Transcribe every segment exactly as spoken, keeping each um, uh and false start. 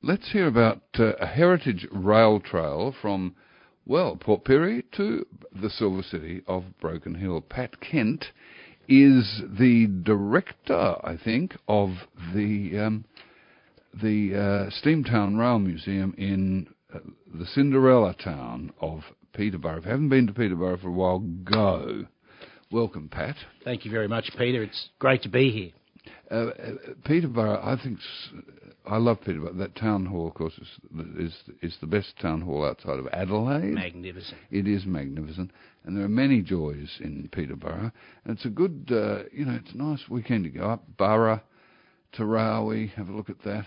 let's hear about uh, a heritage rail trail from, well, Port Pirie to the silver city of Broken Hill. Pat Kent is the director, I think, of the um, the uh, Steamtown Rail Museum in uh, the Cinderella town of Peterborough. If you haven't been to Peterborough for a while, go. Welcome, Pat. Thank you very much, Peter. It's great to be here. Uh, uh, Peterborough, I think, I love Peterborough. That town hall, of course, is, is is the best town hall outside of Adelaide. Magnificent. It is magnificent, and there are many joys in Peterborough. And it's a good, uh, you know, it's a nice weekend to go up Burra, Tarawi, have a look at that.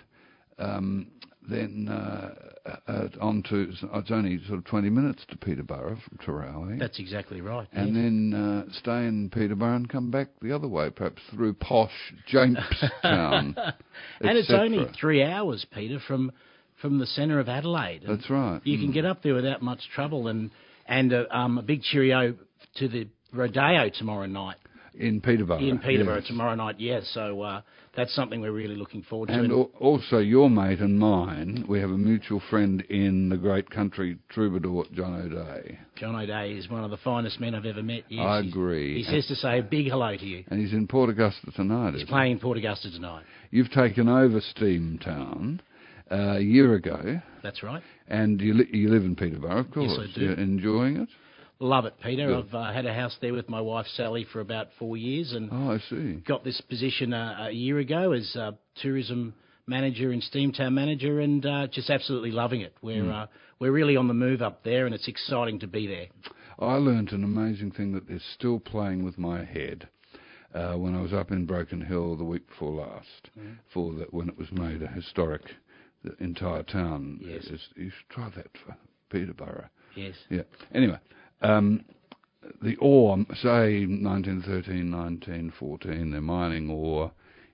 Um, then uh, uh, on to, it's only sort of twenty minutes to Peterborough from Tarawi. That's exactly right. And yes. then uh, stay in Peterborough and come back the other way, perhaps through posh Jamestown. And it's only three hours, Peter, from from the centre of Adelaide. And that's right. You mm. can get up there without much trouble. And, and uh, um, a big cheerio to the Rodeo tomorrow night. In Peterborough. In Peterborough yes. tomorrow night, yes. So uh, that's something we're really looking forward to. And al- also your mate and mine, we have a mutual friend in the great country troubadour, John O'Day. John O'Day is one of the finest men I've ever met. Yes, I agree. He says to say a big hello to you. And he's in Port Augusta tonight. He's playing in Port Augusta tonight. You've taken over Steamtown uh, a year ago. That's right. And you, li- you live in Peterborough, of course. Yes, I do. You're enjoying it? Love it, Peter. Good. I've uh, had a house there with my wife Sally for about four years, and oh, I see. got this position uh, a year ago as uh, tourism manager and Steamtown manager, and uh, just absolutely loving it. We're mm. uh, we're really on the move up there, and it's exciting to be there. I learnt an amazing thing that is still playing with my head uh, when I was up in Broken Hill the week before last, mm. for the, when it was made a historic, the entire town. Yes. Is, you should try that for Peterborough. Yes. Yeah. Anyway. Um, the ore, say nineteen thirteen, nineteen fourteen, they're mining ore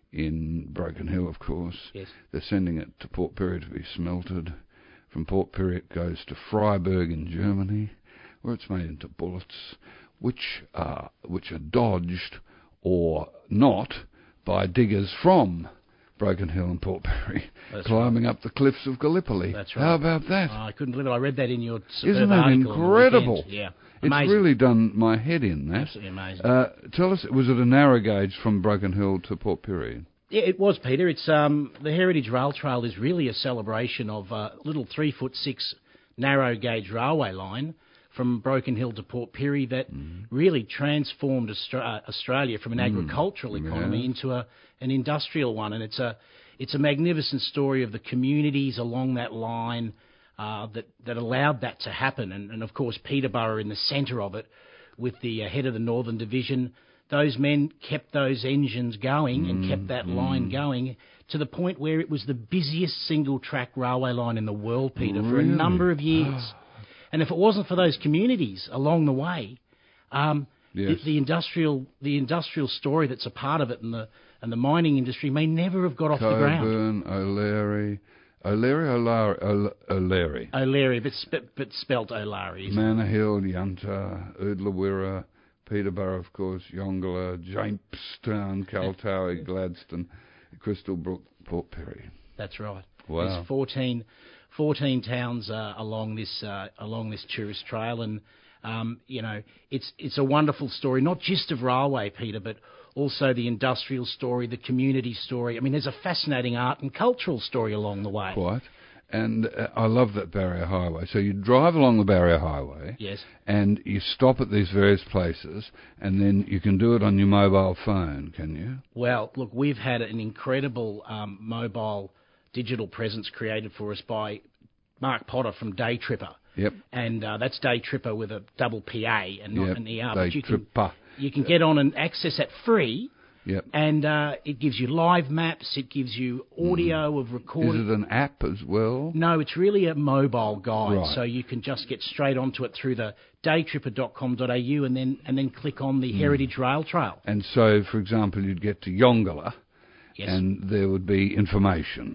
in Broken Hill, of course. Yes. They're sending it to Port Pirie to be smelted. From Port Pirie it goes to Freiburg in Germany, where it's made into bullets, which are, which are dodged or not by diggers from Broken Hill and Port Pirie, climbing right. up the cliffs of Gallipoli. That's right. How about that? Oh, I couldn't believe it. I read that in your superb Isn't that article incredible? Yeah, amazing. It's really done my head in, that. Absolutely amazing. Uh, tell us, was it a narrow gauge from Broken Hill to Port Pirie? Yeah, it was, Peter. It's um, the Heritage Rail Trail is really a celebration of a little three foot six narrow gauge railway line from Broken Hill to Port Pirie that mm. really transformed Austra- Australia from an mm. agricultural economy yeah. into a an industrial one, and it's a it's a magnificent story of the communities along that line uh, that that allowed that to happen, and, and of course Peterborough in the centre of it, with the uh, head of the Northern Division. Those men kept those engines going mm. and kept that mm. line going to the point where it was the busiest single track railway line in the world, Peter, really? for a number of years. And if it wasn't for those communities along the way, um, yes. the, the industrial the industrial story that's a part of it and the and the mining industry may never have got off Coburn, the ground. O'Leary, O'Leary, O'Leary, O'Leary. O'Leary, but, sp- but spelt O'Leary. Manor Hill, Yunta, Oodlawirra, Peterborough, of course, Yongala, Jamestown, Kaltowie, Gladstone, Crystal Brook, Port Pirie. That's right. Wow. There's fourteen, fourteen towns uh, along this uh, along this tourist trail, and um, you know it's it's a wonderful story, not just of railway, Peter, but also the industrial story, the community story. I mean, there's a fascinating art and cultural story along the way. Quite. And uh, I love that Barrier Highway. So you drive along the Barrier Highway. Yes. And you stop at these various places, and then you can do it on your mobile phone, can you? Well, look, we've had an incredible um, mobile digital presence created for us by Mark Potter from Day Tripper. Yep. And uh, that's Day Tripper with a double P A and not yep. an E R. Day but you Tripper. Can, you can get on and access that free. Yep. And uh, it gives you live maps, it gives you audio mm. of recording. Is it an app as well? No, it's really a mobile guide, right. so you can just get straight onto it through the day tripper dot com dot a u and then and then click on the mm. Heritage Rail Trail. And so, for example, you'd get to Yongala, yes. and there would be information.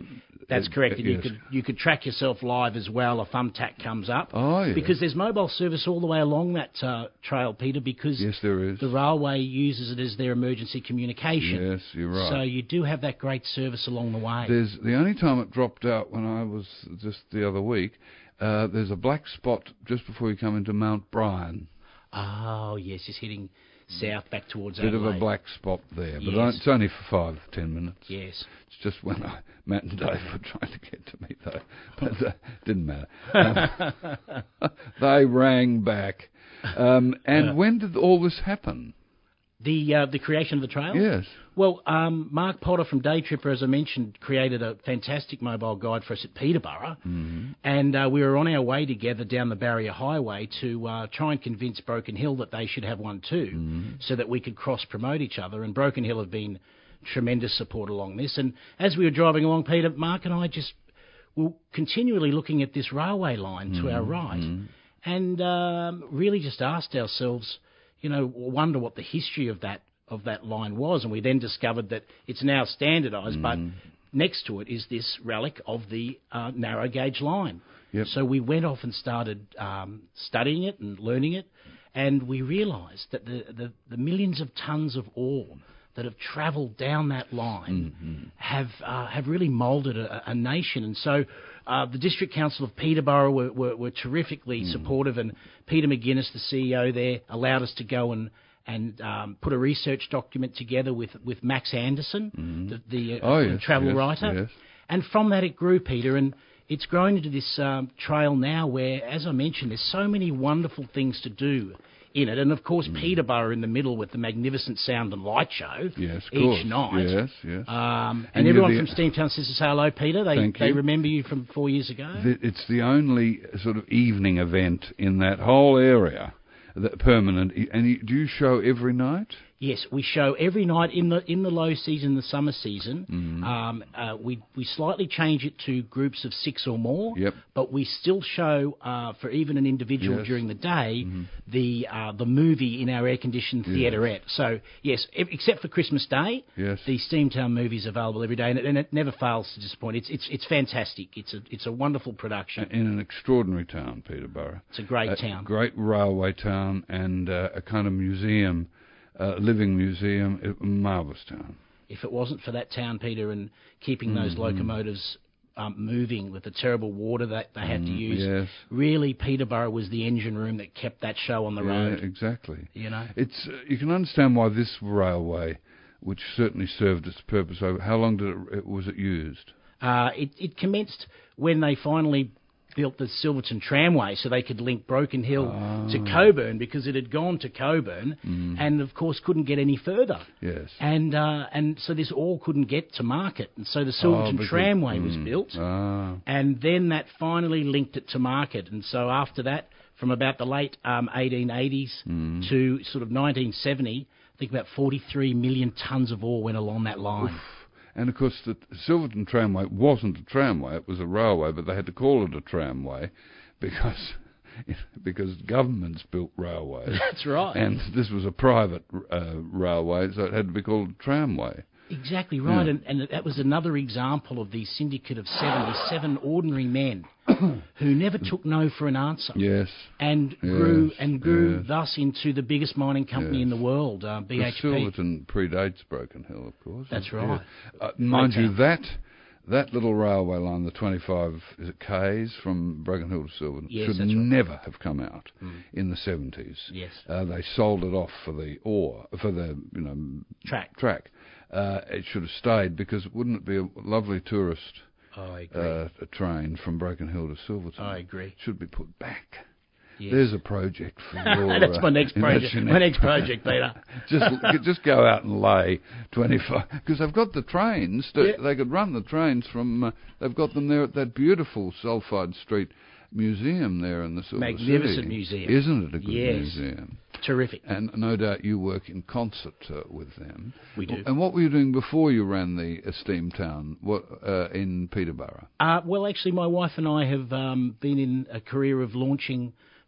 That's uh, correct. And you yes. could you could track yourself live as well. A thumbtack comes up. Oh, yes. Because there's mobile service all the way along that uh, trail, Peter, because Yes, there is. the railway uses it as their emergency communication. Yes, you're right. So you do have that great service along the way. There's the only time it dropped out when I was just the other week. Uh, there's a black spot just before you come into Mount Bryan. Oh, yes, it's heading south back towards Bit Adelaide. of a black spot there, but Yes. it's only for five, ten minutes. Yes. It's just when I, Matt and Dave were trying to get to me, though. But uh, didn't matter. Um, they rang back. Um, and Uh. when did all this happen? The uh, the creation of the trail? Yes. Well, um, Mark Potter from Day Tripper, as I mentioned, created a fantastic mobile guide for us at Peterborough. Mm-hmm. And uh, we were on our way together down the Barrier Highway to uh, try and convince Broken Hill that they should have one too, Mm-hmm. so that we could cross-promote each other. And Broken Hill have been tremendous support along this. And as we were driving along, Peter, Mark and I just were continually looking at this railway line to our right and um, really just asked ourselves, you know, wonder what the history of that of that line was. And we then discovered that it's now standardised, but next to it is this relic of the uh, narrow gauge line. Yep. So we went off and started um, studying it and learning it, and we realised that the, the, the millions of tonnes of ore that have travelled down that line Mm-hmm. have uh, have really moulded a, a nation. And so uh, the District Council of Peterborough were, were, were terrifically Mm. supportive, and Peter McGuinness, the C E O there, allowed us to go and and um, put a research document together with, with Max Anderson, Mm-hmm. the, the uh, Oh, yes, travel yes, writer. yes. And from that it grew, Peter, and it's grown into this um, trail now where, as I mentioned, there's so many wonderful things to do in it. And, of course, Mm. Peterborough in the middle with the magnificent sound and light show Yes, of each course. night. Yes, yes. Um, and And you're everyone the- from Steamtown says to say hello, Peter. They, Thank they you. remember you from four years ago. The- It's the only sort of evening event in that whole area, that permanent. And you, do you show every night? Yes, we show every night in the in the low season, the summer season. Mm-hmm. Um, uh, we we slightly change it to groups of six or more. Yep. But we still show uh, for even an individual Yes. during the day the uh, the movie in our air conditioned theaterette. So yes, e- except for Christmas Day, Yes. the Steamtown movie is available every day, and it, and it never fails to disappoint. It's it's it's fantastic. It's a it's a wonderful production. In an extraordinary town, Peterborough. It's a great a town. Great railway town and uh, a kind of museum, uh, living museum, a marvellous town. If it wasn't for that town, Peter, and keeping those Mm-hmm. locomotives um, moving with the terrible water that they had to use, yes. really Peterborough was the engine room that kept that show on the Yeah, road. exactly. You know, It's uh, you can understand why this railway, which certainly served its purpose over. How long did it, was it used? uh, it, it commenced when they finally built the Silverton Tramway so they could link Broken Hill to Coburn, because it had gone to Coburn and, of course, couldn't get any further. Yes. And uh, and so this all couldn't get to market. And so the Silverton because- Tramway was mm, built. Ah. And then that finally linked it to market. And so after that, from about the late um, eighteen eighties Mm. to sort of nineteen seventy, I think about forty-three million tonnes of ore went along that line. And of course, the Silverton Tramway wasn't a tramway; it was a railway, but they had to call it a tramway because because governments built railways. That's right. And this was a private uh, railway, so it had to be called a tramway. Exactly right. Yeah. And, and that was another example of the syndicate of seventy-seven ordinary men who never took no for an answer. Yes. And grew Yes, and grew yes. thus into the biggest mining company Yes. in the world, uh, B The H P. Silverton predates Broken Hill, of course. That's Yeah. right. Uh, mind you, town. that that little railway line, the twenty-five is it Ks from Broken Hill to Silverton, Yes, should that's right. never have come out in the seventies. Yes. Uh, they sold it off for the ore, for the you know Track. track. Uh, it should have stayed, because wouldn't it be a lovely tourist I agree. uh, a train from Broken Hill to Silverton? I agree. It should be put back. Yes. There's a project for your, That's my uh, next project. imagination. My next project, Peter. just just go out and lay twenty-five, because they've got the trains. To, Yeah. They could run the trains from. Uh, they've got them there at that beautiful Sulphide Street museum there in the Silver Magnificent City. museum. Isn't it a good Yes. museum? Terrific. And no doubt you work in concert uh, with them. We do. And what were you doing before you ran the Esteem Town what, uh, in Peterborough? Uh, well, actually, my wife and I have um, been in a career of launching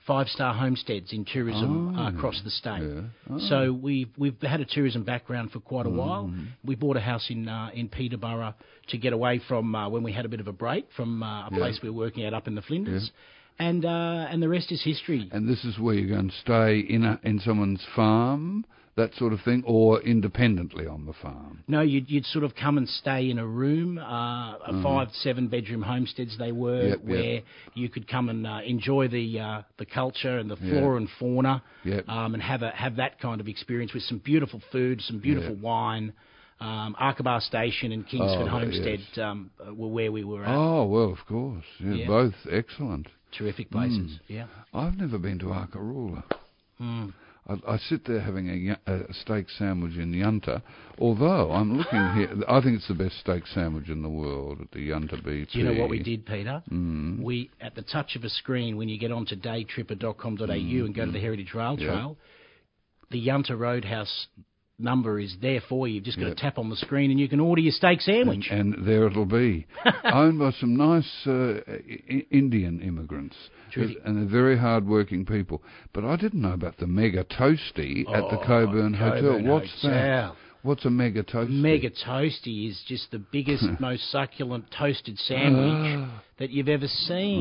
five-star homesteads in tourism Oh, uh, across the state. yeah. Oh. So we've we've had a tourism background for quite a while. Mm. We bought a house in uh, in Peterborough to get away from uh, when we had a bit of a break from uh, a Yeah. place we were working at up in the Flinders. And uh, and the rest is history. And this is where you're going to stay in a, in someone's farm, that sort of thing, or independently on the farm? No, you'd, you'd sort of come and stay in a room, uh, a Mhm. five, seven-bedroom homesteads they were, Yep, yep. where you could come and uh, enjoy the uh, the culture and the Yeah. flora and fauna, Yep. um, and have a have that kind of experience with some beautiful food, some beautiful Yep. wine. Um, Arkabar Station and Kingsford Oh, Homestead yes. um, were where we were at. Oh, well, of course. Yeah, Yeah. Both excellent. Terrific places, Mm. yeah. I've never been to Arkaroola. Mm. I, I sit there having a, y- a steak sandwich in Yunta, although I'm looking here, I think it's the best steak sandwich in the world at the Yunta B T. Do you know what we did, Peter? Mm. We, at the touch of a screen, when you get onto day tripper dot com dot a u and go to the Heritage Rail Yeah. Trail, the Yunta Roadhouse number is there for you. You've just got Yeah. to tap on the screen and you can order your steak sandwich. And, and there it'll be. Owned by some nice uh, I- Indian immigrants. Terrific. And they're very hard-working people. But I didn't know about the Mega Toasty at the Oh, Coburn Hotel. Coburn What's that? Hotel. What's a Mega Toasty? Mega Toasty is just the biggest, most succulent toasted sandwich that you've ever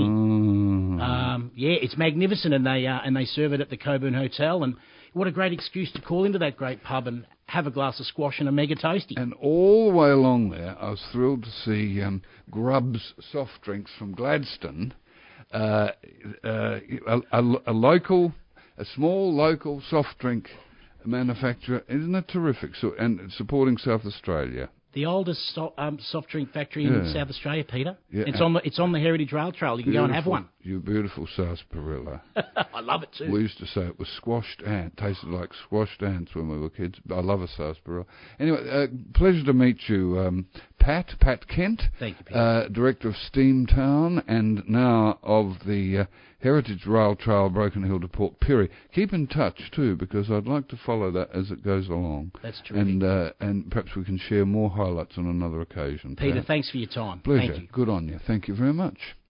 seen. Mm. Um, yeah, it's magnificent, and they uh, and they serve it at the Coburn Hotel. And what a great excuse to call into that great pub and have a glass of squash and a Mega Toasty. And all the way along there, I was thrilled to see um, Grubb's soft drinks from Gladstone, uh, uh, a, a, a local, a small local soft drink manufacturer. Isn't it terrific? So, and supporting South Australia. The oldest so, um, soft drink factory Yeah. in South Australia, Peter. Yeah, It's and- on the it's on the Heritage Rail Trail. You can go and have Beautiful- one. You beautiful sarsaparilla. I love it too. We used to say it was squashed ant, tasted like squashed ants when we were kids. I love a sarsaparilla. Anyway, uh, pleasure to meet you, um, Pat, Pat Kent, Thank you, Peter. uh, Director of Steamtown and now of the uh, Heritage Rail Trail Broken Hill to Port Pirie. Keep in touch too, because I'd like to follow that as it goes along. That's terrific. And uh, and perhaps we can share more highlights on another occasion. Peter, Pat. thanks for your time. Pleasure. Thank you. Good on you. Thank you very much.